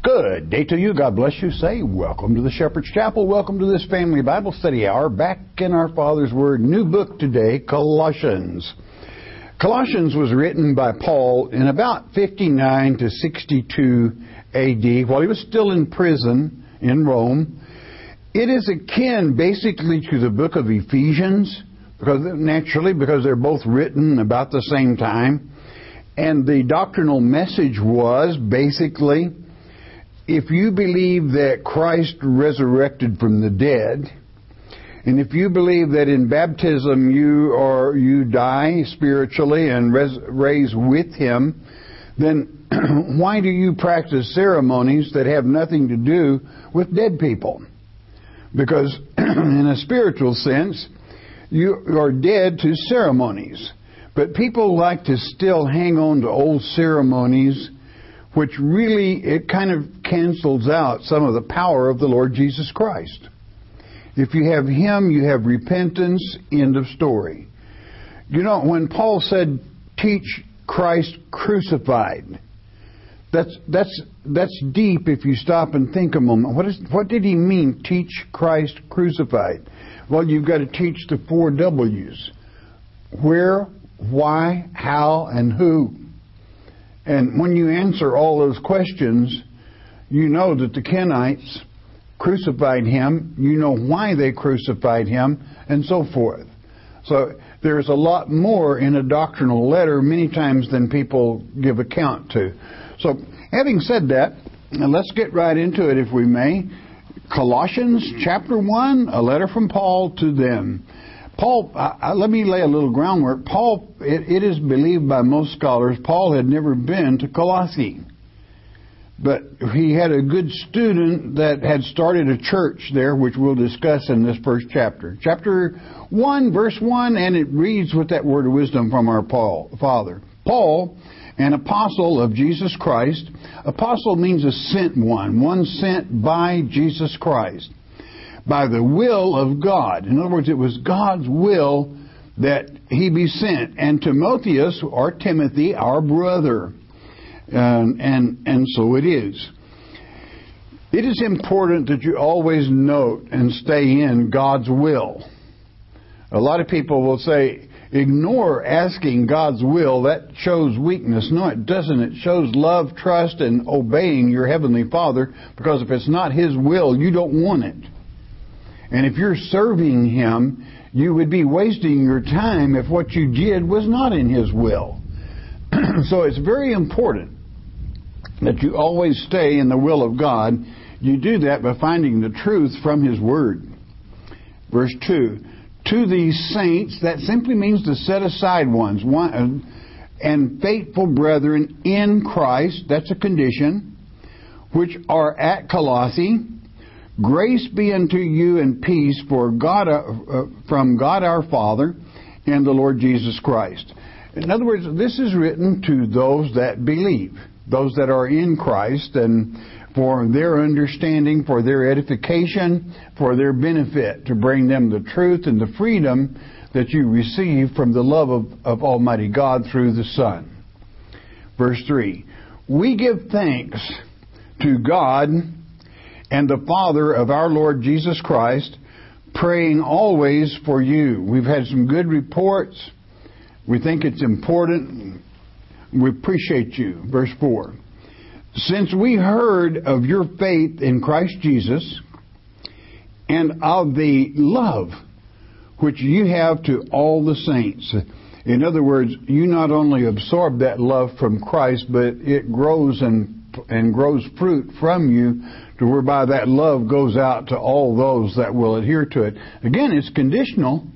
Good day to you. God bless you. Say, welcome to the Shepherd's Chapel. Welcome to this family Bible study hour. Back in our Father's Word. New book today, Colossians. Colossians was written by Paul in about 59 to 62 A.D. while he was still in prison in Rome. It is akin basically to the book of Ephesians, because they're both written about the same time. And the doctrinal message was basically, if you believe that Christ resurrected from the dead, and if you believe that in baptism you die spiritually and raise with Him, then why do you practice ceremonies that have nothing to do with dead people? Because in a spiritual sense, you are dead to ceremonies. But people like to still hang on to old ceremonies, which really, it kind of cancels out some of the power of the Lord Jesus Christ. If you have Him, you have repentance, end of story. You know, when Paul said, teach Christ crucified, that's deep if you stop and think a moment. What did he mean, teach Christ crucified? Well, you've got to teach the 4 W's. Where, why, how, and who. And when you answer all those questions, you know that the Kenites crucified Him, you know why they crucified Him, and so forth. So there's a lot more in a doctrinal letter many times than people give account to. So having said that, let's get right into it if we may. Colossians chapter 1, a letter from Paul to them. Paul, let me lay a little groundwork. Paul, it is believed by most scholars, Paul had never been to Colossae. But he had a good student that had started a church there, which we'll discuss in this first chapter. Chapter 1, verse 1, and it reads with that word of wisdom from our Father. Paul, an apostle of Jesus Christ. Apostle means a sent one sent by Jesus Christ, by the will of God. In other words, it was God's will that he be sent. And Timotheus, or Timothy, our brother. And so it is. It is important that you always note and stay in God's will. A lot of people will say, ignore asking God's will. That shows weakness. No, it doesn't. It shows love, trust, and obeying your Heavenly Father, because if it's not His will, you don't want it. And if you're serving Him, you would be wasting your time if what you did was not in His will. So it's very important that you always stay in the will of God. You do that by finding the truth from His Word. Verse 2, to these saints, that simply means the set aside ones, and faithful brethren in Christ, that's a condition, which are at Colossae, grace be unto you and peace from God our Father and the Lord Jesus Christ. In other words, this is written to those that believe, those that are in Christ, and for their understanding, for their edification, for their benefit, to bring them the truth and the freedom that you receive from the love of Almighty God through the Son. Verse 3, we give thanks to God and the Father of our Lord Jesus Christ, praying always for you. We've had some good reports. We think it's important. We appreciate you. Verse 4. Since we heard of your faith in Christ Jesus and of the love which you have to all the saints. In other words, you not only absorb that love from Christ, but it grows and grows fruit from you, to whereby that love goes out to all those that will adhere to it. Again, it's conditional.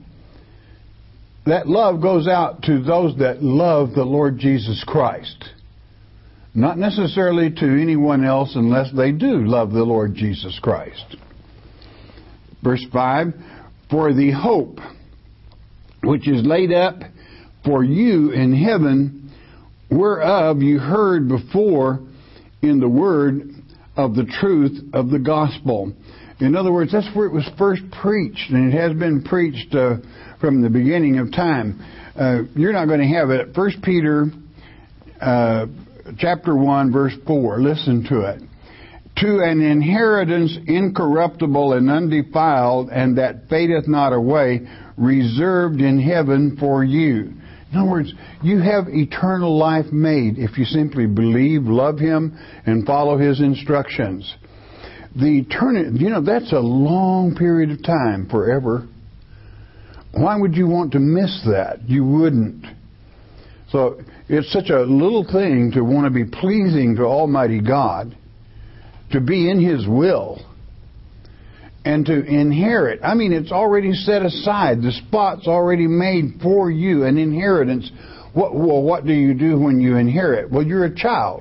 That love goes out to those that love the Lord Jesus Christ. Not necessarily to anyone else unless they do love the Lord Jesus Christ. Verse 5, for the hope which is laid up for you in heaven, whereof you heard before in the word of the truth of the gospel. In other words, that's where it was first preached, and it has been preached from the beginning of time. You're not going to have it. 1 Peter chapter 1, verse 4. Listen to it. to an inheritance incorruptible and undefiled, and that fadeth not away, reserved in heaven for you. In other words, you have eternal life made if you simply believe, love Him, and follow His instructions. The eternity, that's a long period of time, forever. Why would you want to miss that? You wouldn't. So it's such a little thing to want to be pleasing to Almighty God, to be in His will, and to inherit. I mean, it's already set aside. The spot's already made for you, an inheritance. What do you do when you inherit? Well, you're a child.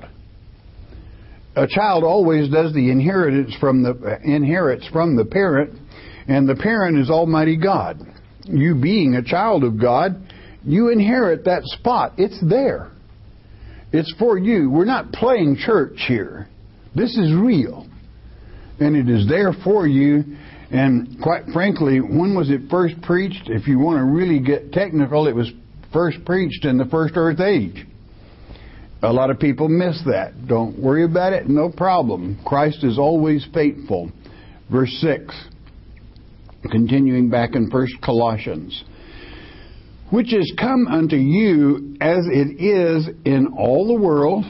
A child always does the inherits from the parent, and the parent is Almighty God. You being a child of God, you inherit that spot. It's there. It's for you. We're not playing church here. This is real. And it is there for you. And quite frankly, when was it first preached? If you want to really get technical, it was first preached in the first earth age. A lot of people miss that. Don't worry about it. No problem. Christ is always faithful. Verse 6. Continuing back in 1 Colossians. Which is come unto you as it is in all the world,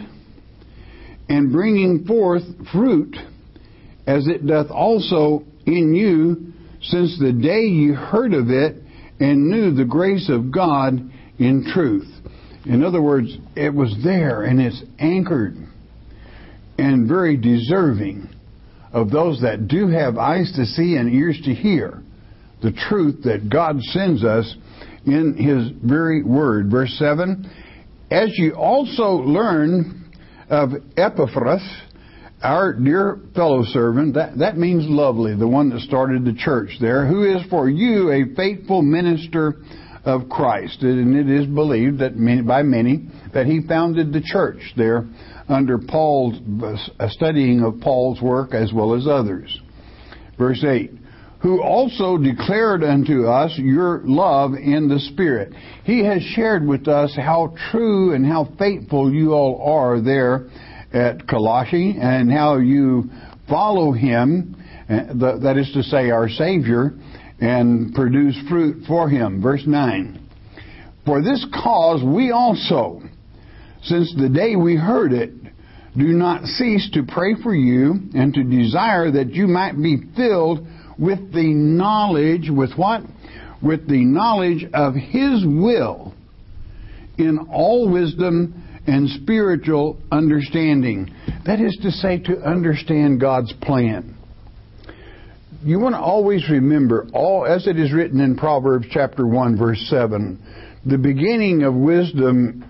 and bringing forth fruit, as it doth also in you, since the day ye heard of it, and knew the grace of God in truth. In other words, it was there, and it's anchored, and very deserving of those that do have eyes to see and ears to hear the truth that God sends us in His very word. Verse 7, as ye also learn of Epaphras, our dear fellow servant, that means lovely, the one that started the church there, who is for you a faithful minister of Christ. And it is believed that by many that he founded the church there under Paul's studying of Paul's work as well as others. Verse 8, who also declared unto us your love in the Spirit. He has shared with us how true and how faithful you all are there at Colossae, and how you follow Him, that is to say our Savior, and produce fruit for Him. Verse 9, for this cause we also, since the day we heard it, do not cease to pray for you, and to desire that you might be filled with the knowledge, with what? With the knowledge of His will, in all wisdom and spiritual understanding. That is to say, to understand God's plan. You want to always remember, all as it is written in Proverbs chapter 1, verse 7, the beginning of wisdom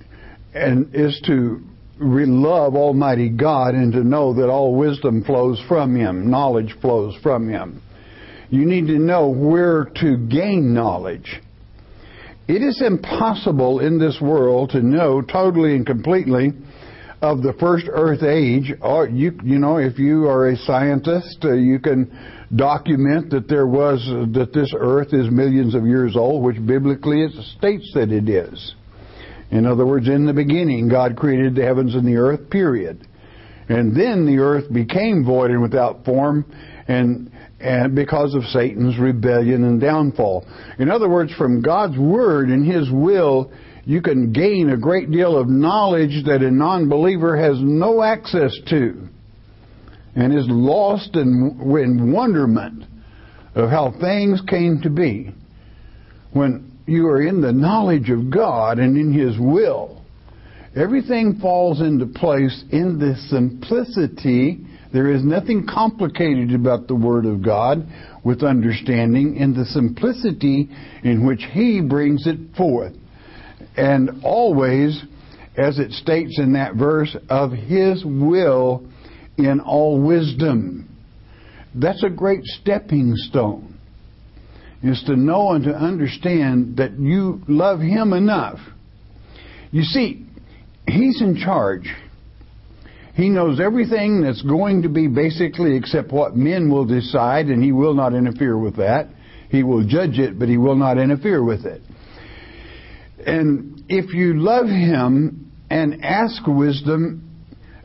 is to love Almighty God and to know that all wisdom flows from Him, knowledge flows from Him. You need to know where to gain knowledge. It is impossible in this world to know totally and completely of the first earth age. Or if you are a scientist, you can document that that this earth is millions of years old, which biblically it states that it is. In other words, in the beginning, God created the heavens and the earth, period. And then the earth became void and without form, and because of Satan's rebellion and downfall. In other words, from God's Word and His will, you can gain a great deal of knowledge that a non-believer has no access to, and is lost in wonderment of how things came to be. When you are in the knowledge of God and in His will, everything falls into place in the simplicity. There is nothing complicated about the Word of God, with understanding in the simplicity in which He brings it forth. And always, as it states in that verse, of His will in all wisdom. That's a great stepping stone, is to know and to understand that you love Him enough. You see, He's in charge. He knows everything that's going to be basically except what men will decide, and He will not interfere with that. He will judge it, but He will not interfere with it. And if you love Him and ask wisdom,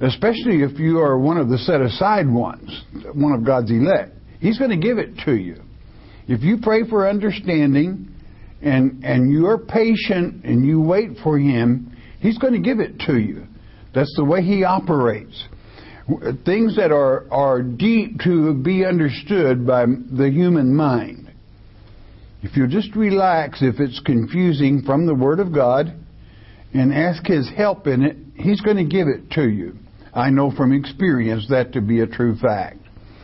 especially if you are one of the set-aside ones, one of God's elect. He's going to give it to you. If you pray for understanding and you are patient and you wait for Him, He's going to give it to you. That's the way He operates. Things that are deep to be understood by the human mind. If you just relax, if it's confusing from the Word of God, and ask His help in it, He's going to give it to you. I know from experience that to be a true fact.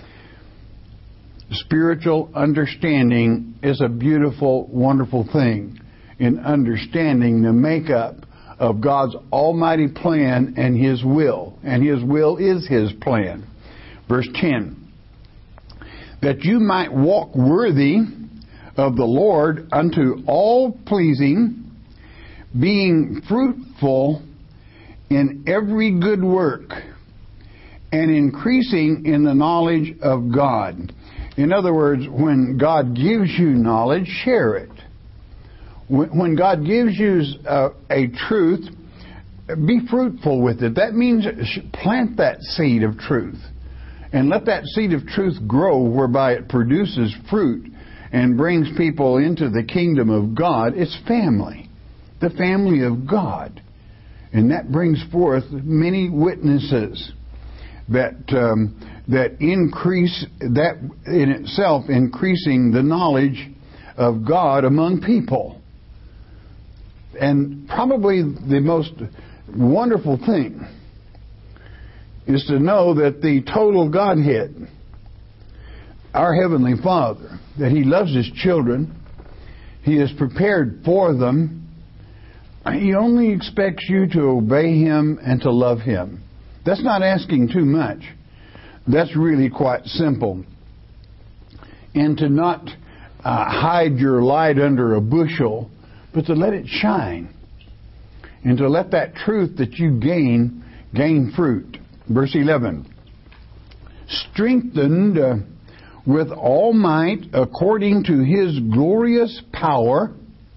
Spiritual understanding is a beautiful, wonderful thing in understanding the makeup of God's almighty plan and His will. And His will is His plan. Verse 10. That you might walk worthy of the Lord unto all pleasing, being fruitful in every good work, and increasing in the knowledge of God. In other words, when God gives you knowledge, share it. When God gives you a truth, be fruitful with it. That means plant that seed of truth and let that seed of truth grow, whereby it produces fruit and brings people into the kingdom of God. It's family, the family of God. And that brings forth many witnesses that increase, that in itself increasing the knowledge of God among people. And probably the most wonderful thing is to know that the total Godhead, our Heavenly Father, that He loves His children, He is prepared for them. He only expects you to obey Him and to love Him. That's not asking too much. That's really quite simple. And to not hide your light under a bushel, but to let it shine. And to let that truth that you gain fruit. Verse 11. Strengthened with all might according to His glorious power,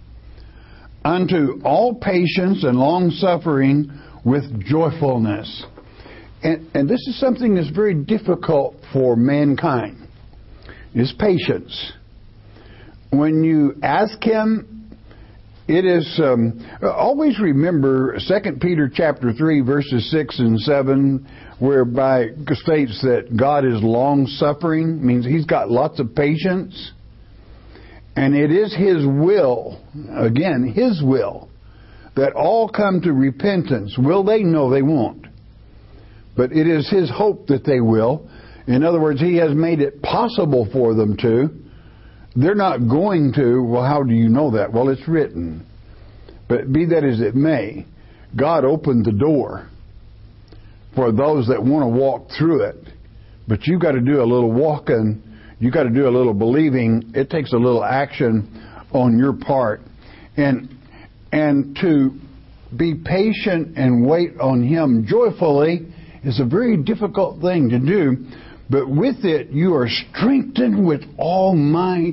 unto all patience and long-suffering with joyfulness. And this is something that's very difficult for mankind, is patience. When you ask Him, it is, always remember 2 Peter chapter 3, verses 6 and 7, whereby it states that God is long-suffering, means He's got lots of patience. And it is His will, again, His will, that all come to repentance. Will they? No, they won't. But it is His hope that they will. In other words, He has made it possible for them to. They're not going to. Well, how do you know that? Well, it's written. But be that as it may, God opened the door for those that want to walk through it. But you've got to do a little walking. You've got to do a little believing. It takes a little action on your part. And to be patient and wait on Him joyfully is a very difficult thing to do. But with it, you are strengthened with all might.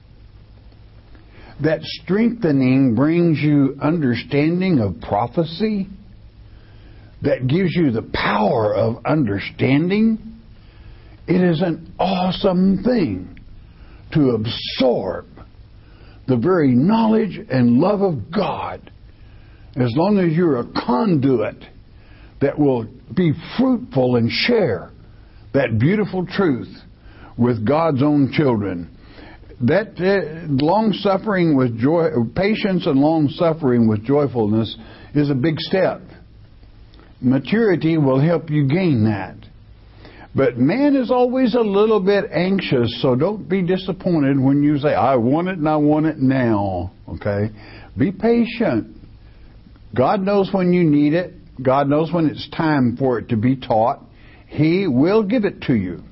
That strengthening brings you understanding of prophecy. That gives you the power of understanding. It is an awesome thing to absorb the very knowledge and love of God, as long as you're a conduit that will be fruitful and share that beautiful truth with God's own children. That long-suffering with joy, patience and long-suffering with joyfulness is a big step. Maturity will help you gain that. But man is always a little bit anxious, so don't be disappointed when you say, I want it and I want it now. Okay? Be patient. God knows when you need it. God knows when it's time for it to be taught. He will give it to you.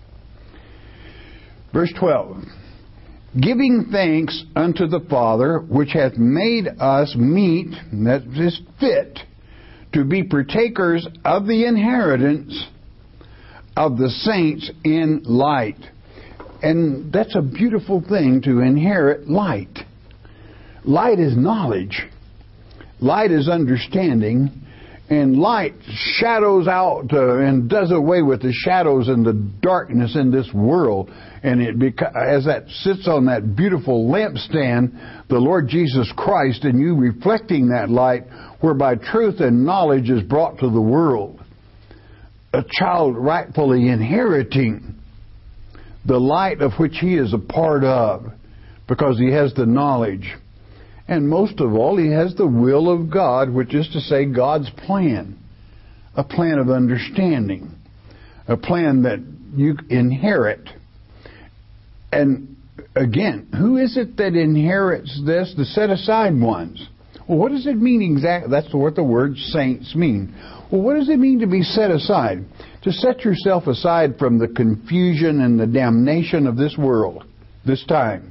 Verse 12. Giving thanks unto the Father, which hath made us meet, that is fit, to be partakers of the inheritance of the saints in light. And that's a beautiful thing, to inherit light. Light is knowledge. Light is understanding. And light shadows out and does away with the shadows and the darkness in this world. And as that sits on that beautiful lampstand, the Lord Jesus Christ, and you reflecting that light, whereby truth and knowledge is brought to the world. A child rightfully inheriting the light of which he is a part of, because he has the knowledge. And most of all, he has the will of God, which is to say God's plan. A plan of understanding. A plan that you inherit. And again, who is it that inherits this? The set aside ones. Well, what does it mean exactly? That's what the word saints mean. Well, what does it mean to be set aside? To set yourself aside from the confusion and the damnation of this world, this time.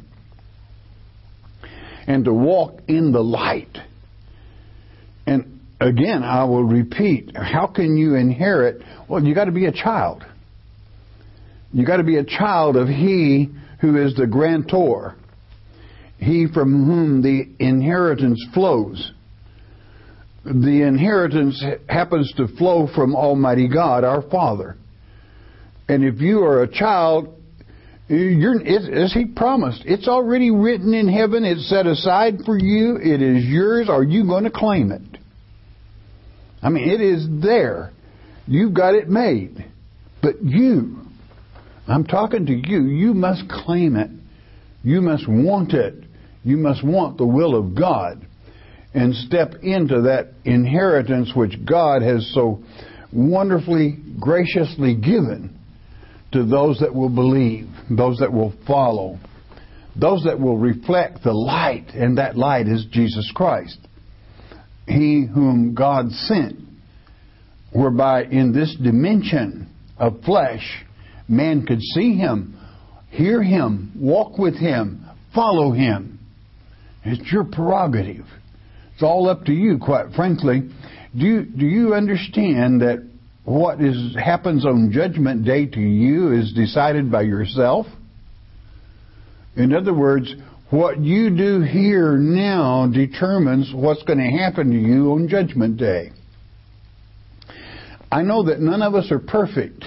And to walk in the light. And again, I will repeat, how can you inherit? Well, you got to be a child. You got to be a child of He who is the grantor. He from whom the inheritance flows. The inheritance happens to flow from Almighty God, our Father. And if you are a child, as He promised, it's already written in heaven. It's set aside for you. It is yours. Are you going to claim it? I mean, it is there. You've got it made. But I'm talking to you. You must claim it. You must want it. You must want the will of God. And step into that inheritance which God has so wonderfully, graciously given to those that will believe, those that will follow, those that will reflect the light, and that light is Jesus Christ. He whom God sent, whereby in this dimension of flesh, man could see Him, hear Him, walk with Him, follow Him. It's your prerogative. It's all up to you, quite frankly. Do you understand that what happens on Judgment Day to you is decided by yourself? In other words, what you do here now determines what's going to happen to you on Judgment Day. I know that none of us are perfect.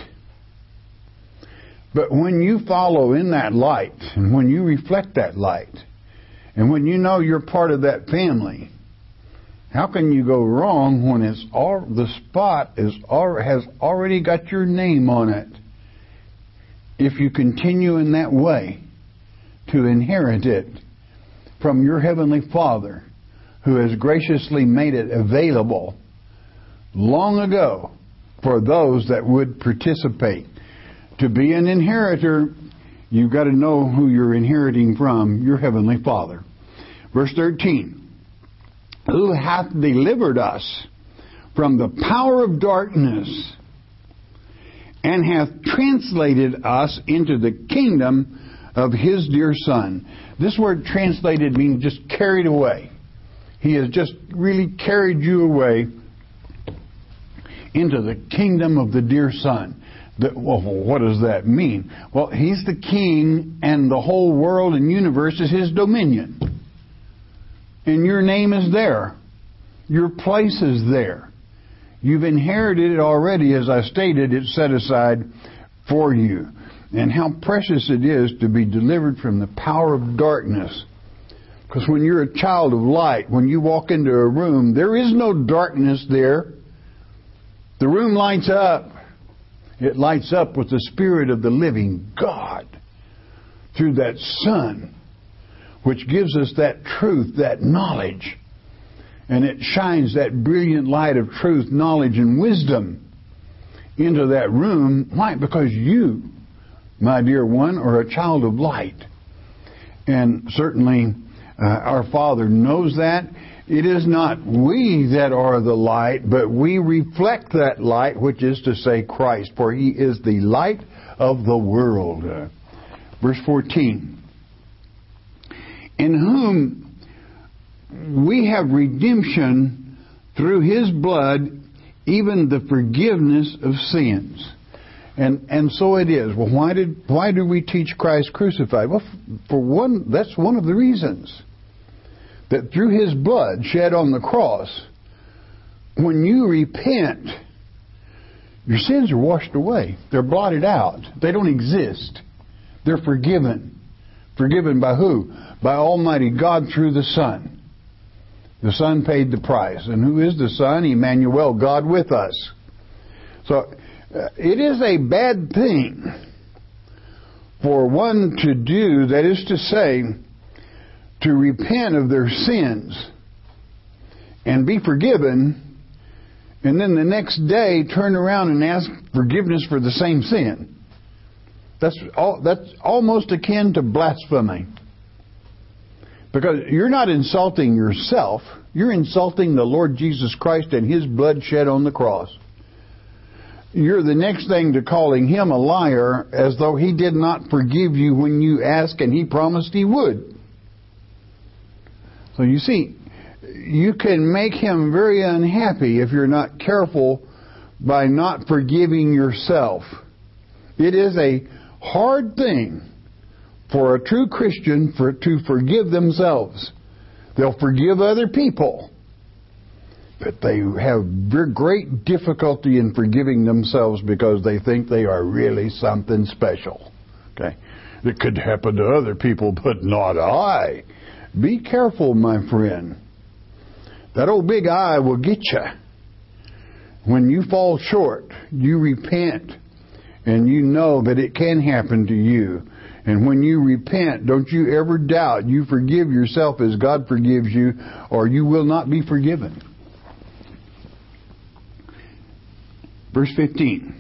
But when you follow in that light, and when you reflect that light, and when you know you're part of that family, how can you go wrong when the spot has already got your name on it? If you continue in that way to inherit it from your Heavenly Father, who has graciously made it available long ago for those that would participate. To be an inheritor, you've got to know who you're inheriting from, your Heavenly Father. Verse 13. Who hath delivered us from the power of darkness and hath translated us into the kingdom of His dear Son. This word translated means just carried away. He has just really carried you away into the kingdom of the dear Son. Well, what does that mean? Well, He's the King, and the whole world and universe is His dominion. And your name is there. Your place is there. You've inherited it already. As I stated, it's set aside for you. And how precious it is to be delivered from the power of darkness. Because when you're a child of light, when you walk into a room, there is no darkness there. The room lights up. It lights up with the Spirit of the living God through that Son, which gives us that truth, that knowledge. And it shines that brilliant light of truth, knowledge, and wisdom into that room. Why? Because you, my dear one, are a child of light. And certainly our Father knows that. It is not we that are the light, but we reflect that light, which is to say Christ, for He is the light of the world. Verse 14. In whom we have redemption through His blood, even the forgiveness of sins. And so it is. Well, why do we teach Christ crucified? Well, for one, that's one of the reasons. That through His blood shed on the cross, when you repent, your sins are washed away. They're blotted out. They don't exist. They're forgiven. Forgiven by who? By Almighty God through the Son. The Son paid the price. And who is the Son? Emmanuel, God with us. So it is a bad thing for one to do, that is to say, to repent of their sins and be forgiven, and then the next day turn around and ask forgiveness for the same sin. That's almost akin to blasphemy. Because you're not insulting yourself. You're insulting the Lord Jesus Christ and His blood shed on the cross. You're the next thing to calling Him a liar, as though He did not forgive you when you asked, and He promised He would. So you see, you can make Him very unhappy if you're not careful by not forgiving yourself. It is a hard thing for a true Christian to forgive themselves. They'll forgive other people, but they have great difficulty in forgiving themselves because they think they are really something special. Okay, it could happen to other people, but not I. Be careful, my friend. That old big I will get you. When you fall short, you repent, and you know that it can happen to you. And when you repent, don't you ever doubt. You forgive yourself as God forgives you, or you will not be forgiven. Verse 15.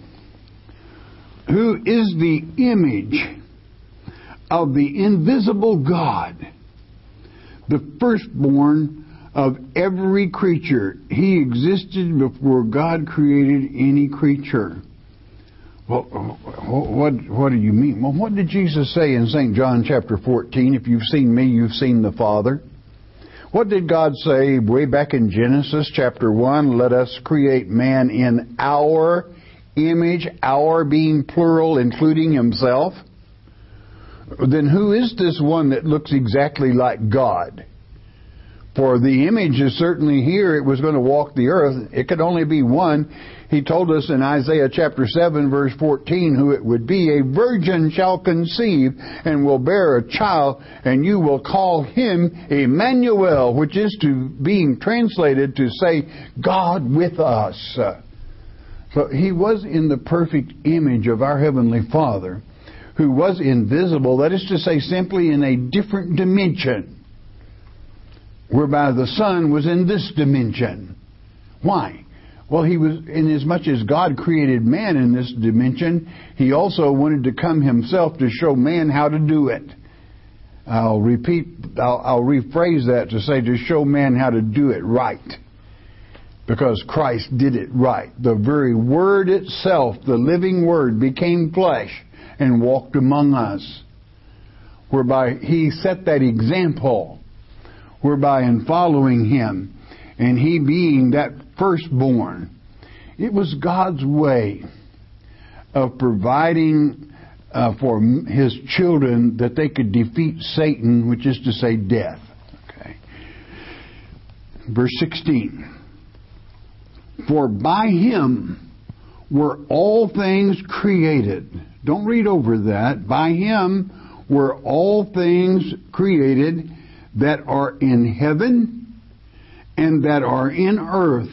Who is the image of the invisible God, the firstborn of every creature. He existed before God created any creature. Well, what do you mean? Well, what did Jesus say in St. John chapter 14? If you've seen me, you've seen the Father. What did God say way back in Genesis chapter 1? Let us create man in our image, our being plural, including Himself. Then who is this one that looks exactly like God? For the image is certainly here. It was going to walk the earth. It could only be one. He told us in Isaiah chapter 7 verse 14 who it would be. A virgin shall conceive and will bear a child, and you will call him Emmanuel, which is being translated to say God with us. So He was in the perfect image of our Heavenly Father, who was invisible, that is to say, simply in a different dimension, whereby the Son was in this dimension. Why? Well, He was, inasmuch as God created man in this dimension, He also wanted to come Himself to show man how to do it. I'll rephrase that to say to show man how to do it right. Because Christ did it right. The very Word itself, the living Word, became flesh and walked among us, whereby He set that example, whereby in following Him and He being that firstborn, it was God's way of providing for His children that they could defeat Satan, which is to say death. Okay. Verse 16. For by Him were all things created. Don't read over that. By Him were all things created that are in heaven and that are in earth,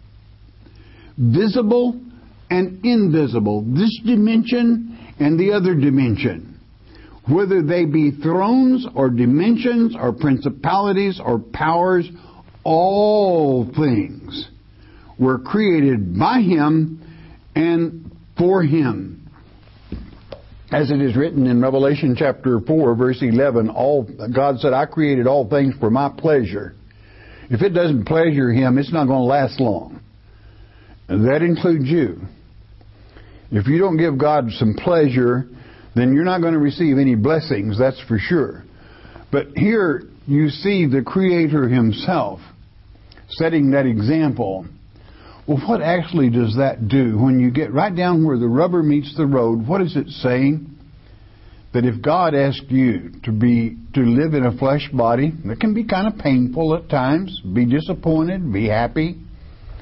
visible and invisible, this dimension and the other dimension, whether they be thrones or dimensions or principalities or powers, all things were created by Him and for Him. As it is written in Revelation chapter 4, verse 11, God said, I created all things for my pleasure. If it doesn't pleasure Him, it's not going to last long. And that includes you. If you don't give God some pleasure, then you're not going to receive any blessings, that's for sure. But here you see the Creator Himself setting that example. Well, what actually does that do? When you get right down where the rubber meets the road, what is it saying? That if God asked you to live in a flesh body, it can be kind of painful at times, be disappointed, be happy,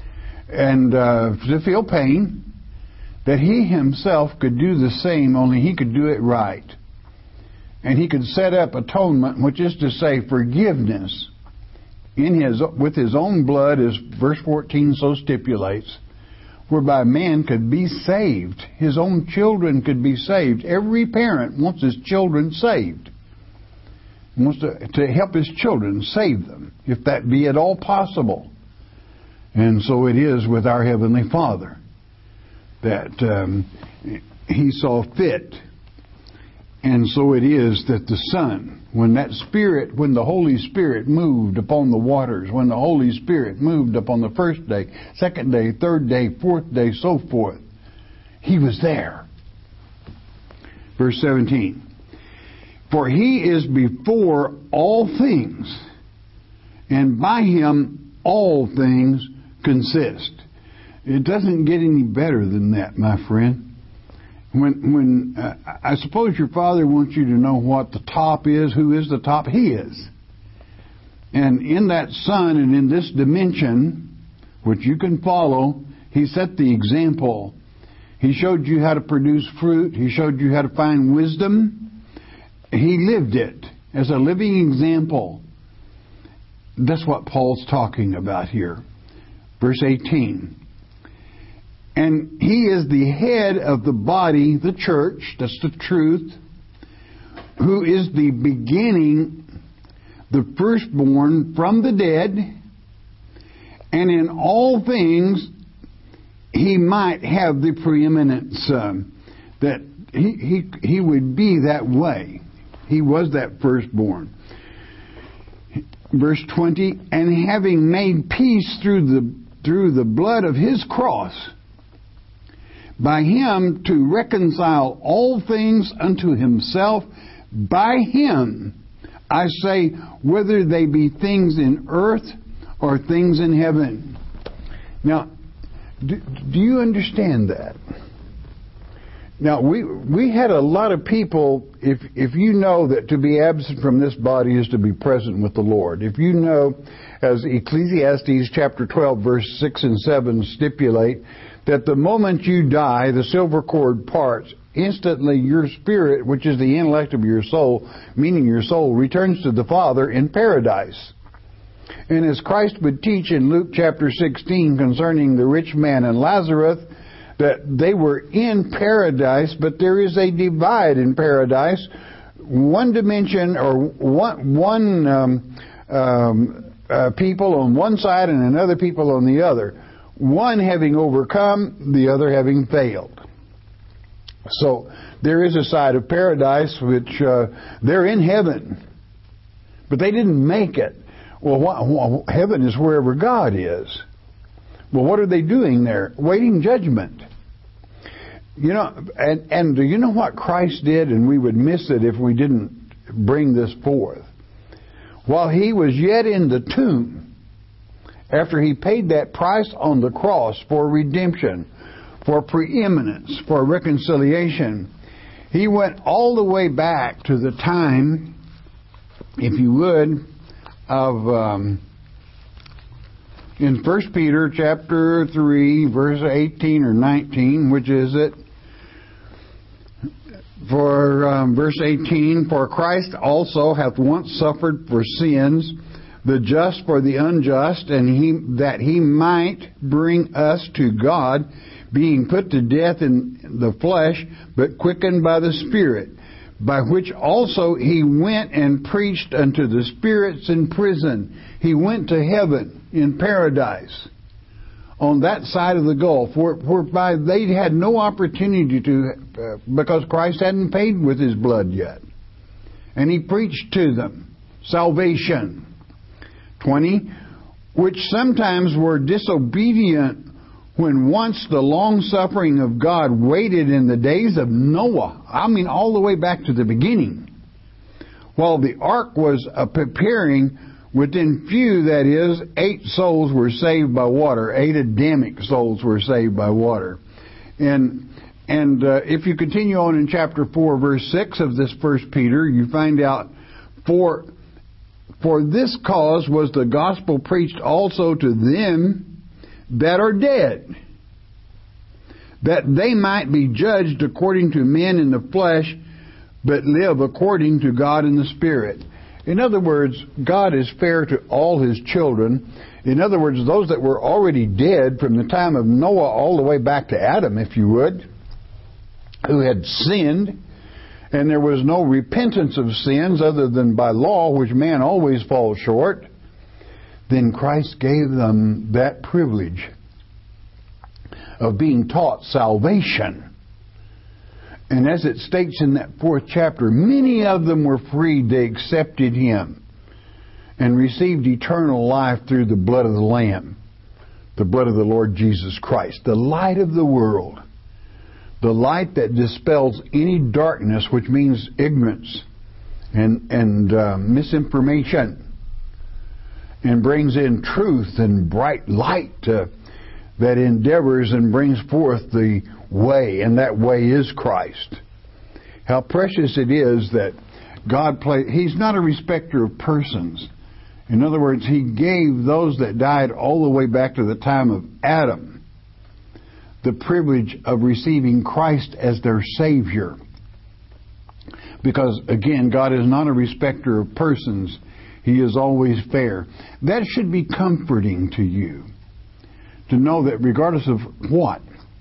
and to feel pain, that he himself could do the same, only he could do it right. And he could set up atonement, which is to say forgiveness, with his own blood, as verse 14 so stipulates, whereby man could be saved. His own children could be saved. Every parent wants his children saved. He wants to help his children, save them, if that be at all possible. And so it is with our Heavenly Father, that He saw fit. And so it is that the Son, when the Holy Spirit moved upon the waters, when the Holy Spirit moved upon the first day, second day, third day, fourth day, so forth, He was there. Verse 17. For He is before all things, and by Him all things consist. It doesn't get any better than that, my friend. When I suppose your Father wants you to know what the top is, who is the top? He is. And in that Son and in this dimension, which you can follow, He set the example. He showed you how to produce fruit. He showed you how to find wisdom. He lived it as a living example. That's what Paul's talking about here. Verse 18. And He is the head of the body, the church, that's the truth, who is the beginning, the firstborn from the dead, and in all things He might have the preeminence, that he would be that way. He was that firstborn. Verse 20, and having made peace through the blood of His cross, by Him to reconcile all things unto Himself, by Him, I say, whether they be things in earth or things in heaven. Now, do you understand that? Now, we had a lot of people, if you know that to be absent from this body is to be present with the Lord, if you know, as Ecclesiastes chapter 12, verse 6 and 7 stipulate, that the moment you die, the silver cord parts, instantly your spirit, which is the intellect of your soul, meaning your soul, returns to the Father in paradise. And as Christ would teach in Luke chapter 16 concerning the rich man and Lazarus, that they were in paradise, but there is a divide in paradise. One dimension, or one people on one side and another people on the other. One having overcome, the other having failed. So there is a side of paradise which they're in heaven, but they didn't make it. Well, heaven is wherever God is. Well, what are they doing there? Waiting judgment. You know, and do you know what Christ did? And we would miss it if we didn't bring this forth. While He was yet in the tomb, after He paid that price on the cross for redemption, for preeminence, for reconciliation, He went all the way back to the time, if you would, of in 1 Peter chapter 3, verse 18 or 19, which is it? For verse 18, for Christ also hath once suffered for sins, the just for the unjust, and that He might bring us to God, being put to death in the flesh, but quickened by the Spirit, by which also He went and preached unto the spirits in prison. He went to heaven in paradise on that side of the gulf, whereby they had no opportunity to, because Christ hadn't paid with His blood yet. And He preached to them salvation. 20, which sometimes were disobedient when once the long-suffering of God waited in the days of Noah. I mean, all the way back to the beginning. While the ark was preparing, within few, that is, 8 souls were saved by water. 8 Adamic souls were saved by water. And if you continue on in chapter 4, verse 6 of this 1 Peter, you find out, For this cause was the gospel preached also to them that are dead, that they might be judged according to men in the flesh, but live according to God in the Spirit. In other words, God is fair to all His children. In other words, those that were already dead from the time of Noah all the way back to Adam, if you would, who had sinned, and there was no repentance of sins other than by law, which man always falls short, then Christ gave them that privilege of being taught salvation. And as it states in that 4th chapter, many of them were freed. They accepted Him and received eternal life through the blood of the Lamb, the blood of the Lord Jesus Christ, the light of the world, the light that dispels any darkness, which means ignorance and misinformation, and brings in truth and bright light that endeavors and brings forth the way, and that way is Christ. How precious it is that God He's not a respecter of persons. In other words, He gave those that died all the way back to the time of Adam the privilege of receiving Christ as their Savior. Because, again, God is not a respecter of persons. He is always fair. That should be comforting to you, to know that regardless of what,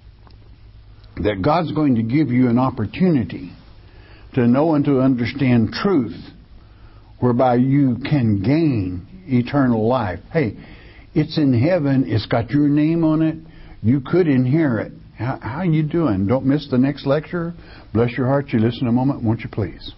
that God's going to give you an opportunity to know and to understand truth, whereby you can gain eternal life. Hey, it's in heaven. It's got your name on it. You could inherit. How you doing? Don't miss the next lecture. Bless your heart. You listen a moment, won't you please?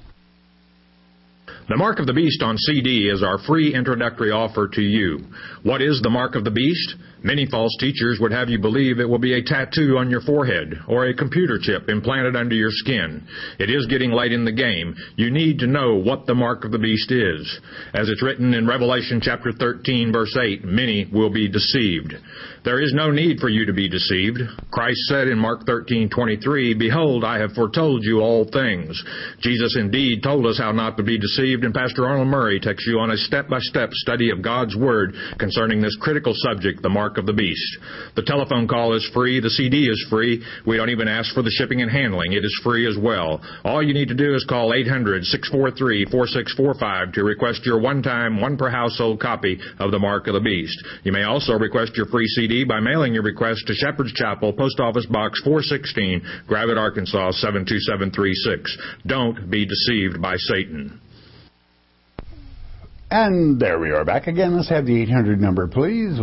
The Mark of the Beast on CD is our free introductory offer to you. What is the Mark of the Beast? Many false teachers would have you believe it will be a tattoo on your forehead or a computer chip implanted under your skin. It is getting late in the game. You need to know what the Mark of the Beast is. As it's written in Revelation chapter 13, verse 8, many will be deceived. There is no need for you to be deceived. Christ said in Mark 13:23, "Behold, I have foretold you all things." Jesus indeed told us how not to be deceived, and Pastor Arnold Murray takes you on a step-by-step study of God's Word concerning this critical subject, the Mark of the Beast. The telephone call is free. The CD is free. We don't even ask for the shipping and handling. It is free as well. All you need to do is call 800-643-4645 to request your one-time, one-per-household copy of the Mark of the Beast. You may also request your free CD by mailing your request to Shepherd's Chapel, Post Office Box 416, Gravette, Arkansas 72736. Don't be deceived by Satan. And there we are back again. Let's have the 800 number, please.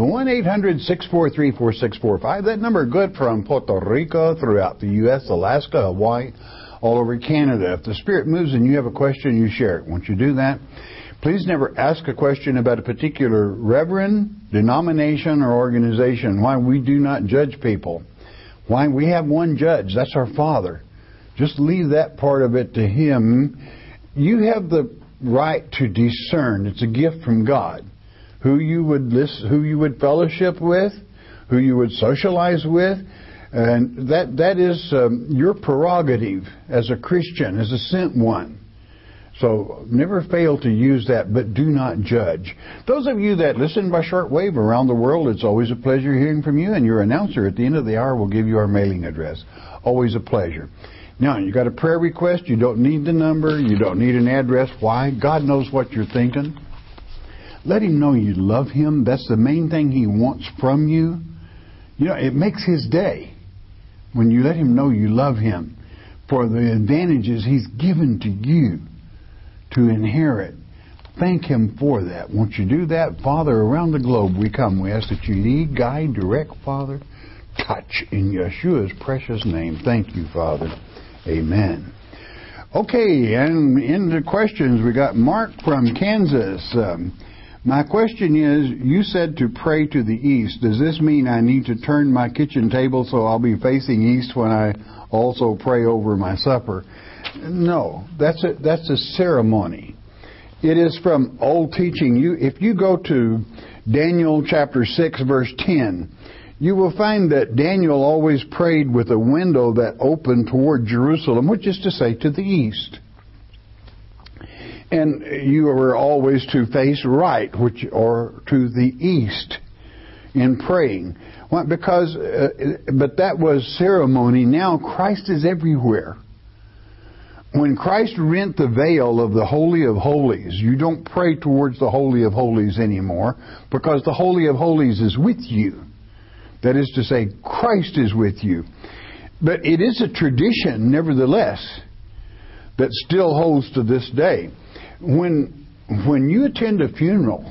1-800-643-4645. That number good from Puerto Rico, throughout the U.S., Alaska, Hawaii, all over Canada. If the Spirit moves and you have a question, you share it. Won't you do that? Please never ask a question about a particular reverend, denomination, or organization. Why? We do not judge people. Why? We have one judge. That's our Father. Just leave that part of it to Him. You have the right to discern. It's a gift from God. Who you would listen, who you would fellowship with, who you would socialize with, and that is your prerogative as a Christian, as a sent one. So never fail to use that, but do not judge. Those of you that listen by shortwave around the world, it's always a pleasure hearing from you, and your announcer at the end of the hour will give you our mailing address. Always a pleasure. Now, you got a prayer request, you don't need the number, you don't need an address. Why? God knows what you're thinking. Let Him know you love Him. That's the main thing He wants from you. You know, it makes His day when you let Him know you love Him for the advantages He's given to you to inherit. Thank Him for that. Won't you do that? Father, around the globe we come. We ask that you lead, guide, direct, Father. Touch in Yeshua's precious name. Thank you, Father. Amen. Okay, and in the questions, we got Mark from Kansas. My question is, you said to pray to the east. Does this mean I need to turn my kitchen table so I'll be facing east when I also pray over my supper? No, that's a ceremony. It is from old teaching. If you go to Daniel chapter 6, verse 10, you will find that Daniel always prayed with a window that opened toward Jerusalem, which is to say to the east. And you were always to face right, or to the east. in praying. Why? Because, but that was ceremony. Now Christ is everywhere. When Christ rent the veil of the Holy of Holies, you don't pray towards the Holy of Holies anymore, because the Holy of Holies is with you. That is to say, Christ is with you. But it is a tradition, nevertheless, that still holds to this day. When you attend a funeral,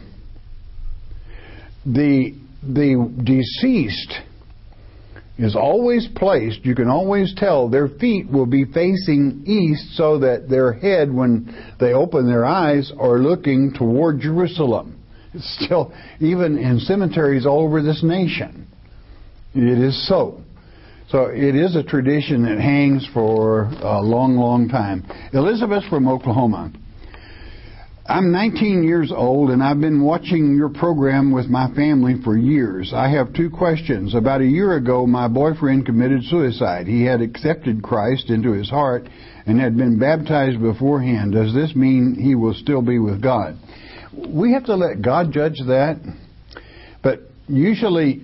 the deceased is always placed, you can always tell, their feet will be facing east so that their head, when they open their eyes, are looking toward Jerusalem. It's still, even in cemeteries all over this nation, it is so. So it is a tradition that hangs for a long, long time. Elizabeth from Oklahoma. I'm 19 years old, and I've been watching your program with my family for years. I have two questions. About a year ago, my boyfriend committed suicide. He had accepted Christ into his heart and had been baptized beforehand. Does this mean he will still be with God? We have to let God judge that. But usually,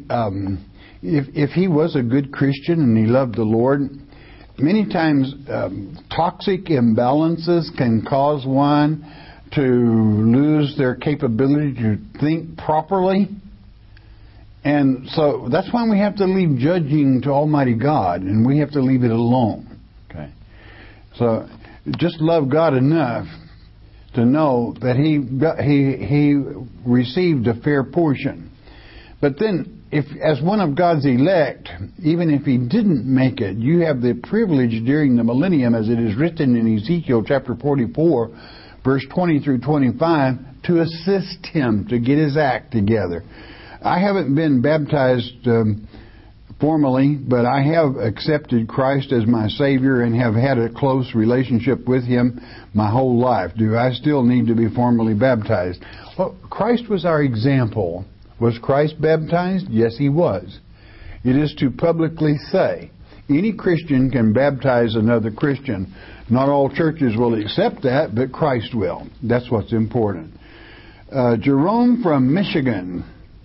if he was a good Christian and he loved the Lord, many times toxic imbalances can cause one to lose their capability to think properly. And so that's why we have to leave judging to Almighty God, and we have to leave it alone. Okay. So just love God enough to know that he received a fair portion. But then, if as one of God's elect, even if he didn't make it, you have the privilege during the millennium, as it is written in Ezekiel chapter 44, verse 20 through 25, to assist him to get his act together. I haven't been baptized formally, but I have accepted Christ as my Savior and have had a close relationship with him my whole life. Do I still need to be formally baptized? Well, Christ was our example. Was Christ baptized? Yes, he was. It is to publicly say, any Christian can baptize another Christian. Not all churches will accept that, but Christ will. That's what's important. Jerome from Michigan.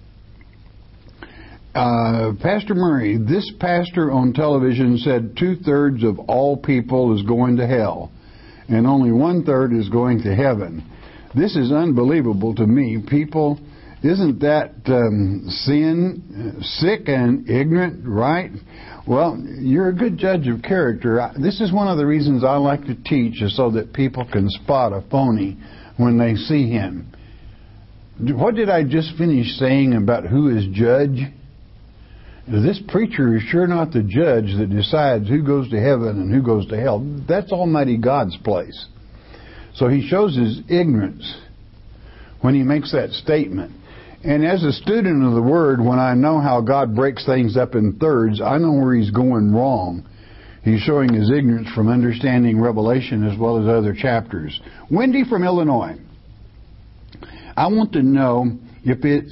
Pastor Murray, this pastor on television said 2/3 of all people is going to hell, and only 1/3 is going to heaven. This is unbelievable to me. People, isn't that sin, sick and ignorant, right? Well, you're a good judge of character. This is one of the reasons I like to teach, is so that people can spot a phony when they see him. What did I just finish saying about who is judge? This preacher is sure not the judge that decides who goes to heaven and who goes to hell. That's Almighty God's place. So he shows his ignorance when he makes that statement. And as a student of the Word, when I know how God breaks things up in thirds, I know where he's going wrong. He's showing his ignorance from understanding Revelation as well as other chapters. Wendy from Illinois. I want to know if it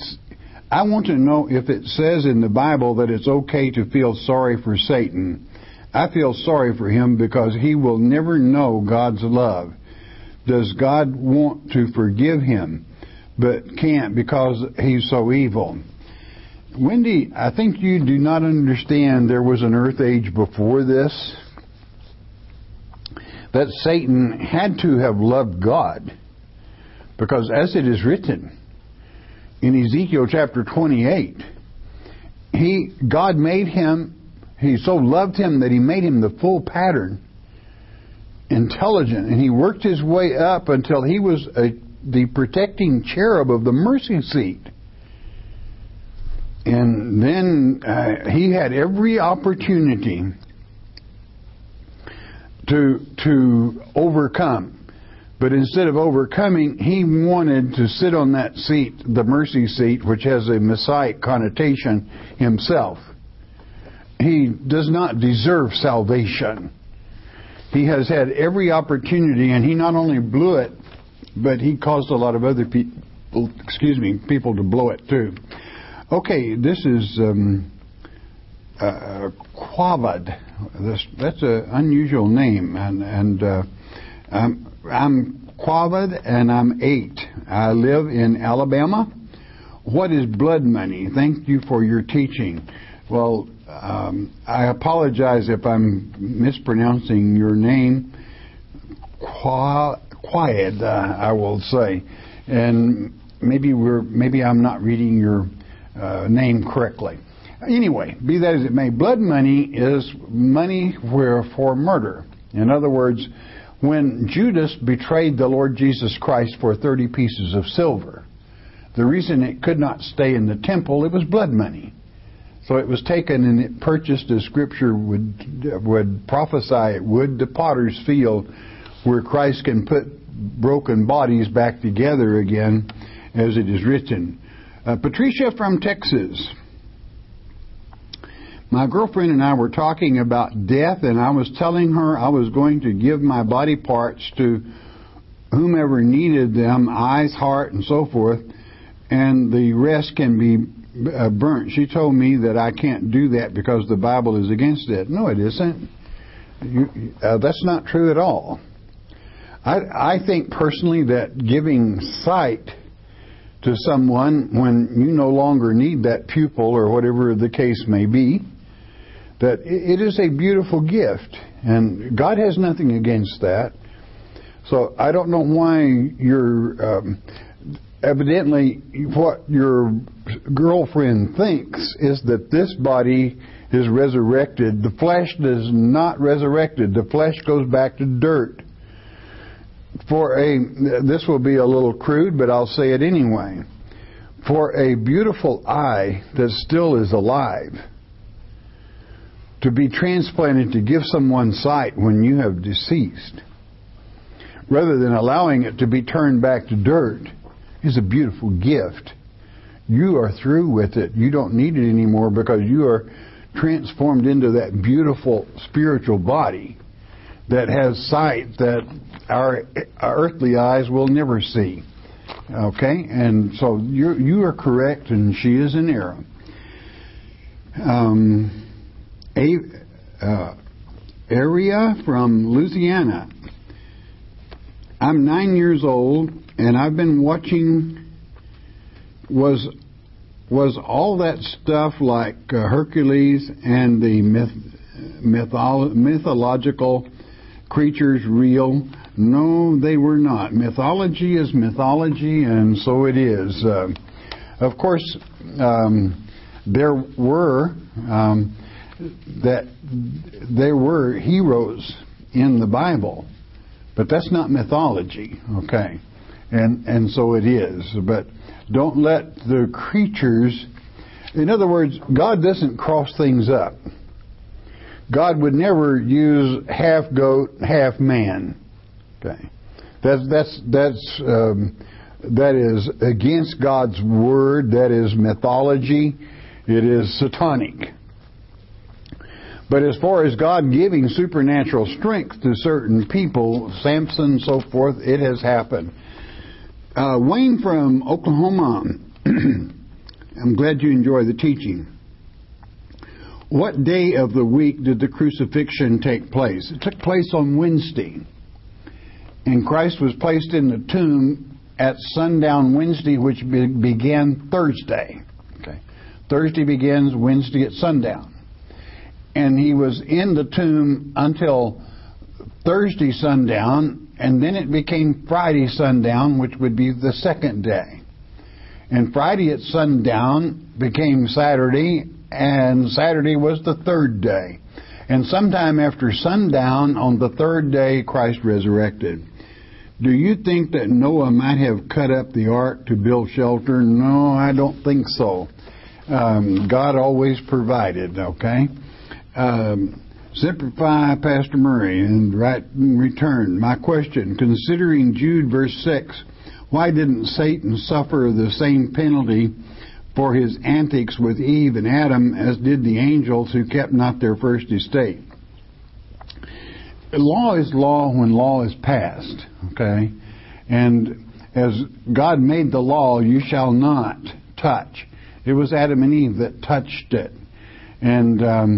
says in the Bible that it's okay to feel sorry for Satan. I feel sorry for him because he will never know God's love. Does God want to forgive him, but can't because he's so evil? Wendy, I think you do not understand there was an earth age before this. That Satan had to have loved God, because as it is written in Ezekiel chapter 28, God made him, he so loved him that he made him the full pattern, intelligent, and he worked his way up until he was the protecting cherub of the mercy seat. And then he had every opportunity to overcome. But instead of overcoming, he wanted to sit on that seat, the mercy seat, which has a Messiah connotation himself. He does not deserve salvation. He has had every opportunity, and he not only blew it, but he caused a lot of other people to blow it too. Okay, this is Quavad. That's an unusual name, and I'm Quavad, and I'm 8. I live in Alabama. what is blood money? Thank you for your teaching. Well, I apologize if I'm mispronouncing your name. Quiet, I will say, and maybe I'm not reading your name correctly. Anyway, be that as it may, blood money is money for murder. In other words, when Judas betrayed the Lord Jesus Christ for 30 pieces of silver, the reason it could not stay in the temple, it was blood money. So it was taken and it purchased, as Scripture would prophesy it would, the potter's field, where Christ can put broken bodies back together again, as it is written. Patricia from Texas. My girlfriend and I were talking about death, and I was telling her I was going to give my body parts to whomever needed them, eyes, heart, and so forth, and the rest can be burnt. She told me that I can't do that because the Bible is against it. No, it isn't. That's not true at all. I think personally that giving sight to someone when you no longer need that pupil or whatever the case may be, that it is a beautiful gift, and God has nothing against that. So I don't know why you're evidently what your girlfriend thinks is that this body is resurrected. The flesh is not resurrected. The flesh goes back to dirt. This will be a little crude, but I'll say it anyway. For a beautiful eye that still is alive, to be transplanted to give someone sight when you have deceased, rather than allowing it to be turned back to dirt, is a beautiful gift. You are through with it. You don't need it anymore because you are transformed into that beautiful spiritual body that has sight that our earthly eyes will never see. Okay? And so you are correct and she is in error. Area from Louisiana. I'm 9 years old and I've been watching. Was all that stuff like Hercules and the mythological creatures real? No, they were not. Mythology is mythology, and so it is. Of course, there were heroes in the Bible, but that's not mythology, okay? And so it is. But don't let the creatures... In other words, God doesn't cross things up. God would never use half goat, half man. Okay, that is against God's word. That is mythology. It is satanic. But as far as God giving supernatural strength to certain people, Samson and so forth, it has happened. Wayne from Oklahoma, I'm glad you enjoy the teaching. What day of the week did the crucifixion take place? It took place on Wednesday. And Christ was placed in the tomb at sundown Wednesday, which began Thursday. Okay. Thursday begins Wednesday at sundown. And he was in the tomb until Thursday sundown, and then it became Friday sundown, which would be the second day. And Friday at sundown became Saturday, and Saturday was the third day. And sometime after sundown on the third day, Christ resurrected. Do you think that Noah might have cut up the ark to build shelter? No, I don't think so. God always provided, okay? Simplify, Pastor Murray, and right in return. My question, considering Jude verse 6, why didn't Satan suffer the same penalty for his antics with Eve and Adam as did the angels who kept not their first estate? Law is law when law is passed, okay? And as God made the law, you shall not touch. It was Adam and Eve that touched it. And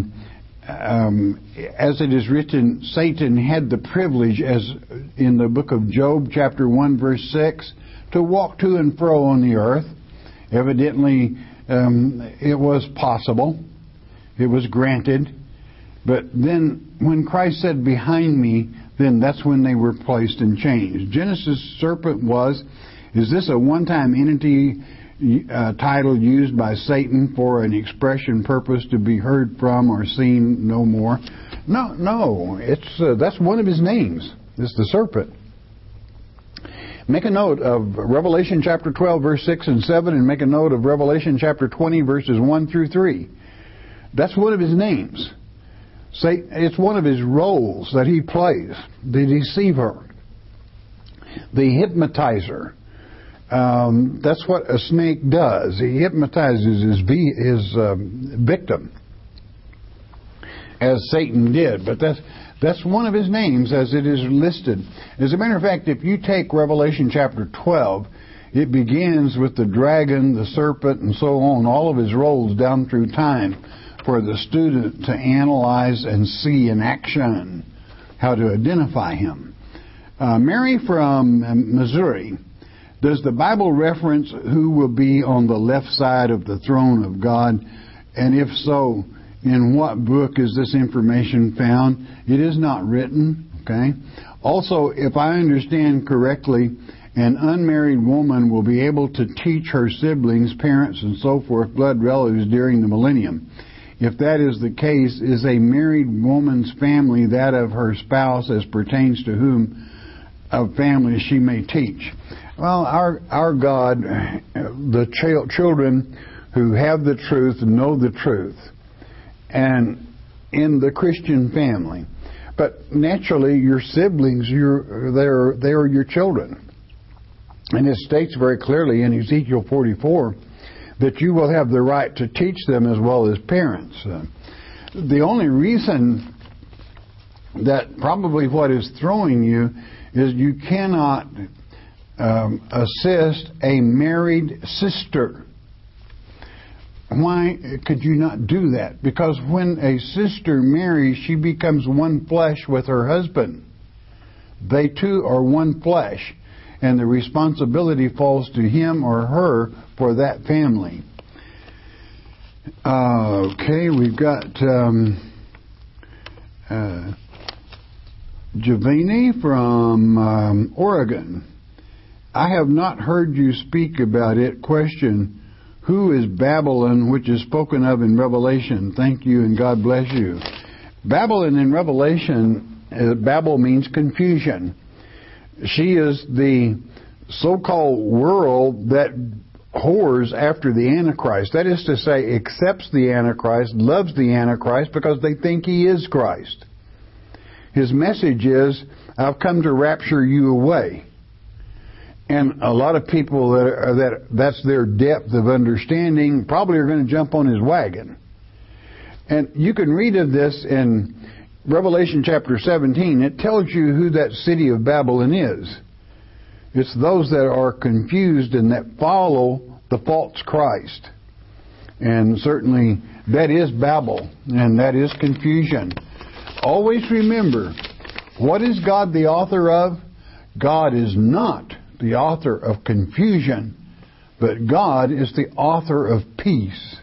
as it is written, Satan had the privilege, as in the book of Job, chapter 1, verse 6, to walk to and fro on the earth. Evidently, it was possible. It was granted. But then when Christ said, behind me, then that's when they were placed and changed. Genesis serpent is this a one-time entity title used by Satan for an expression purpose to be heard from or seen no more? No. That's one of his names. It's the serpent. Make a note of Revelation chapter 12, verse 6 and 7, and make a note of Revelation chapter 20, verses 1 through 3. That's one of his names. It's one of his roles that he plays. The deceiver. The hypnotizer. That's what a snake does. He hypnotizes his victim, as Satan did. But that's one of his names as it is listed. As a matter of fact, if you take Revelation chapter 12, it begins with the dragon, the serpent, and so on, all of his roles down through time, for the student to analyze and see in action how to identify him. Mary from Missouri, does the Bible reference who will be on the left side of the throne of God? And if so, in what book is this information found? It is not written. Okay. Also, if I understand correctly, an unmarried woman will be able to teach her siblings, parents, and so forth, blood relatives during the millennium. If that is the case, is a married woman's family that of her spouse as pertains to whom of family she may teach? Well, our God, the children who have the truth know the truth, and in the Christian family. But naturally, your siblings, they are your children. And it states very clearly in Ezekiel 44 that you will have the right to teach them as well as parents. The only reason that probably what is throwing you is you cannot assist a married sister. Why could you not do that? Because when a sister marries, she becomes one flesh with her husband. They too are one flesh, and the responsibility falls to him or her for that family. Okay, we've got Giovanni from Oregon. I have not heard you speak about it. Question, who is Babylon, which is spoken of in Revelation? Thank you, and God bless you. Babylon in Revelation, Babel means confusion. She is the so-called world that whores after the Antichrist. That is to say, accepts the Antichrist, loves the Antichrist because they think he is Christ. His message is, I've come to rapture you away. And a lot of people that's their depth of understanding probably are going to jump on his wagon. And you can read of this in Revelation chapter 17. It tells you who that city of Babylon is. It's those that are confused and that follow the false Christ. And certainly that is Babel, and that is confusion. Always remember, what is God the author of? God is not the author of confusion, but God is the author of peace.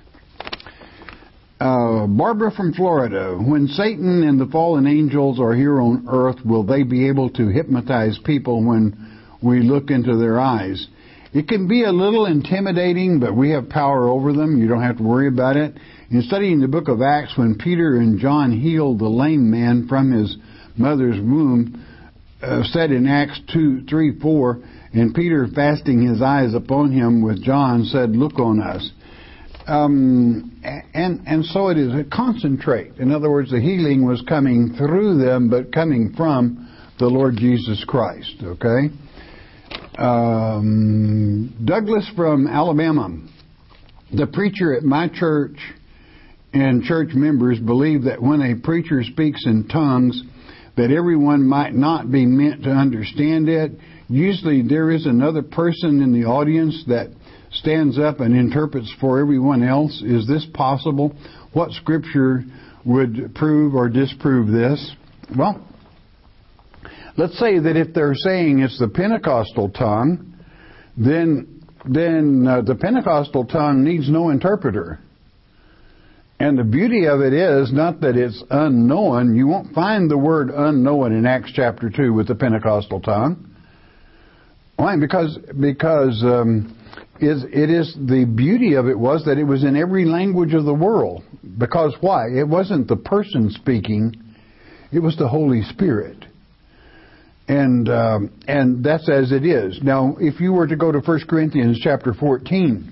Barbara from Florida, when Satan and the fallen angels are here on earth, will they be able to hypnotize people when we look into their eyes? It can be a little intimidating, but we have power over them. You don't have to worry about it. In studying the book of Acts, when Peter and John healed the lame man from his mother's womb, said in Acts 2:3-4, and Peter, fasting his eyes upon him with John, said, look on us. And so it is a concentrate. In other words, the healing was coming through them, but coming from the Lord Jesus Christ. Okay? Douglas from Alabama. The preacher at my church and church members believe that when a preacher speaks in tongues, that everyone might not be meant to understand it. Usually there is another person in the audience that stands up and interprets for everyone else. Is this possible? What scripture would prove or disprove this? Well, let's say that if they're saying it's the Pentecostal tongue, then then the Pentecostal tongue needs no interpreter. And the beauty of it is not that it's unknown. You won't find the word unknown in Acts chapter 2 with the Pentecostal tongue. Why? Because it is the beauty of it was that it was in every language of the world. Because why? It wasn't the person speaking, it was the Holy Spirit. And that's as it is. Now, if you were to go to 1 Corinthians chapter 14,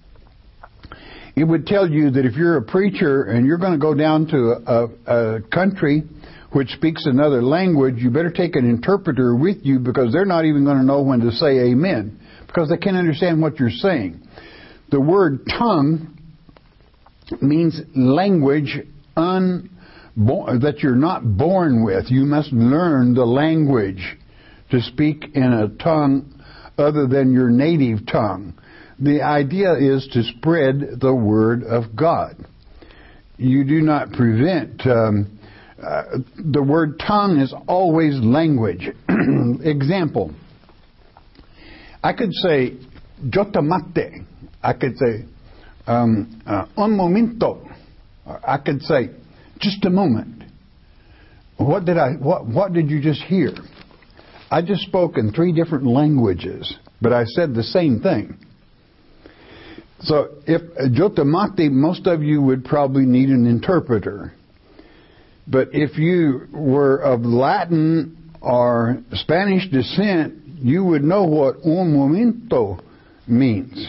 it would tell you that if you're a preacher and you're going to go down to a country which speaks another language, you better take an interpreter with you, because they're not even going to know when to say amen, because they can't understand what you're saying. The word tongue means language that you're not born with. You must learn the language to speak in a tongue other than your native tongue. The idea is to spread the Word of God. You do not prevent. The word tongue is always language. Example. I could say, yo te mate. I could say, un momento. I could say, just a moment. What did you just hear? I just spoke in 3 different languages, but I said the same thing. So if yo te mate, most of you would probably need an interpreter. But if you were of Latin or Spanish descent, you would know what un momento means.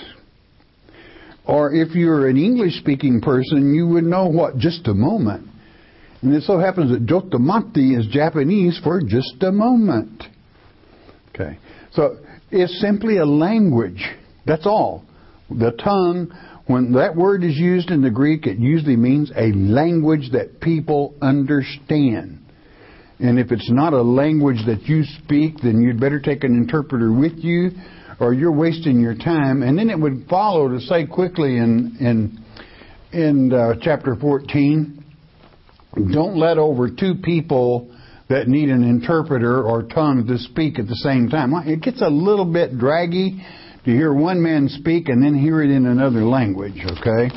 Or if you're an English-speaking person, you would know what just a moment. And it so happens that yo te mate is Japanese for just a moment. Okay. So it's simply a language. That's all. The tongue, when that word is used in the Greek, it usually means a language that people understand. And if it's not a language that you speak, then you'd better take an interpreter with you, or you're wasting your time. And then it would follow to say quickly in chapter 14, don't let over 2 people that need an interpreter or tongue to speak at the same time. It gets a little bit draggy to hear one man speak and then hear it in another language, okay?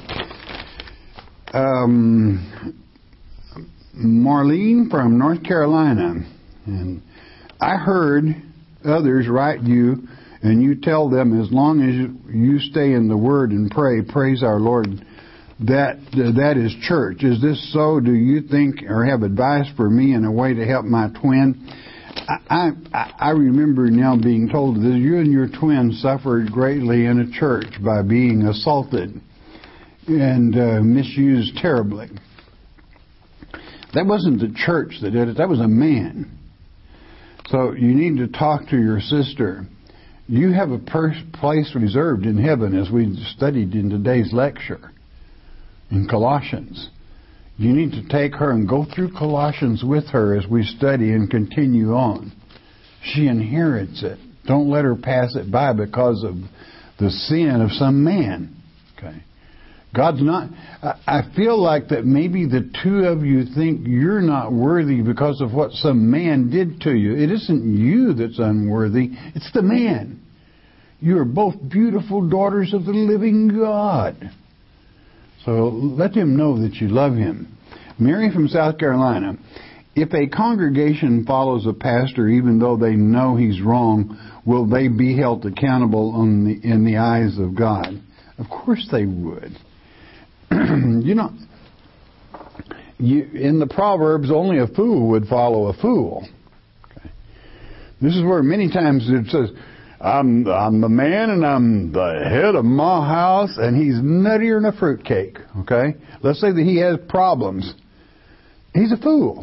Marlene from North Carolina. And I heard others write you, and you tell them as long as you stay in the Word and pray, praise our Lord, that is church. Is this so? Do you think or have advice for me in a way to help my twin? I remember now being told that you and your twin suffered greatly in a church by being assaulted and misused terribly. That wasn't the church that did it. That was a man. So you need to talk to your sister. You have a place reserved in heaven, as we studied in today's lecture in Colossians. You need to take her and go through Colossians with her as we study and continue on. She inherits it. Don't let her pass it by because of the sin of some man. Okay. God's not... I feel like that maybe the 2 of you think you're not worthy because of what some man did to you. It isn't you that's unworthy. It's the man. You are both beautiful daughters of the living God. So let him know that you love him. Mary from South Carolina. If a congregation follows a pastor even though they know he's wrong, will they be held accountable in the eyes of God? Of course they would. You know, in the Proverbs, only a fool would follow a fool. Okay. This is where many times it says, I'm the man and I'm the head of my house, and he's nuttier than a fruitcake. Okay? Let's say that he has problems. He's a fool.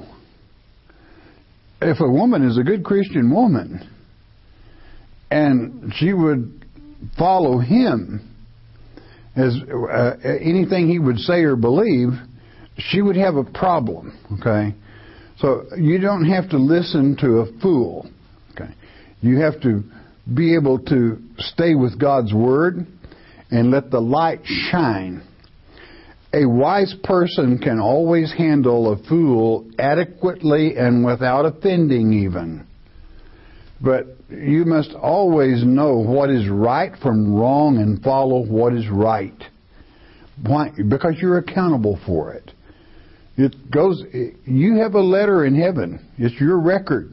If a woman is a good Christian woman and she would follow him as anything he would say or believe, she would have a problem. Okay? So you don't have to listen to a fool. Okay? You have to be able to stay with God's Word and let the light shine. A wise person can always handle a fool adequately and without offending even. But you must always know what is right from wrong and follow what is right. Why? Because you're accountable for it. You have a letter in heaven. It's your record.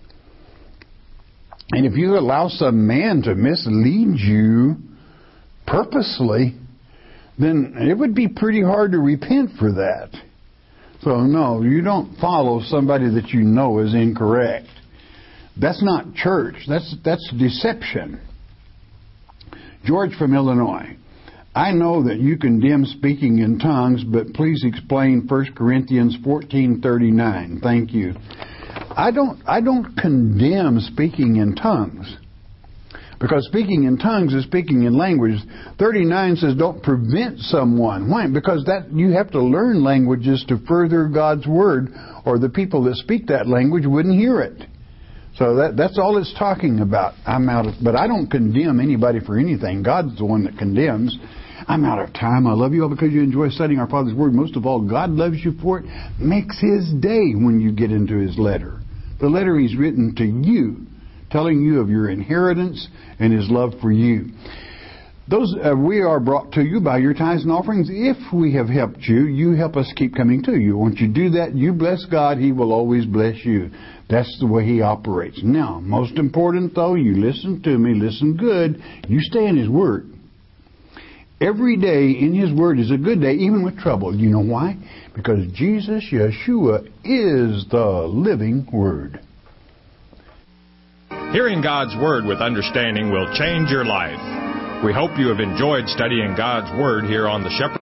And if you allow some man to mislead you purposely, then it would be pretty hard to repent for that. So no, you don't follow somebody that you know is incorrect. That's not church. That's deception. George from Illinois. I know that you condemn speaking in tongues, but please explain 1 Corinthians 14:39. Thank you. I don't condemn speaking in tongues, because speaking in tongues is speaking in language. 39 says don't prevent someone. Why? Because you have to learn languages to further God's word, or the people that speak that language wouldn't hear it. So that's all it's talking about. But I don't condemn anybody for anything. God's the one that condemns. I'm out of time. I love you all because you enjoy studying our Father's Word. Most of all, God loves you for it. Makes His day when you get into His letter. The letter He's written to you, telling you of your inheritance and His love for you. We are brought to you by your tithes and offerings. If we have helped you, you help us keep coming to you. Once you do that, you bless God. He will always bless you. That's the way He operates. Now, most important though, you listen to me, listen good. You stay in His Word. Every day in His Word is a good day, even with trouble. You know why? Because Jesus, Yeshua, is the living Word. Hearing God's Word with understanding will change your life. We hope you have enjoyed studying God's Word here on the Shepherd